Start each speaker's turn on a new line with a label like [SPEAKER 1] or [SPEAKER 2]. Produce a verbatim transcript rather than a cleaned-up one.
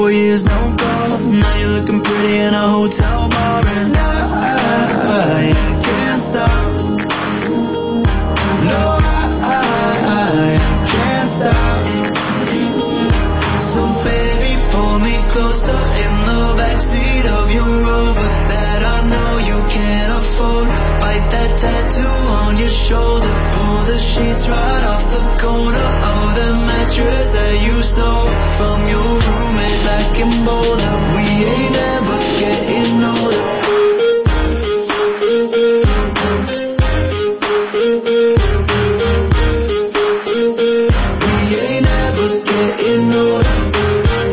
[SPEAKER 1] Four years, no call. Now you're looking pretty in a hotel bar. And I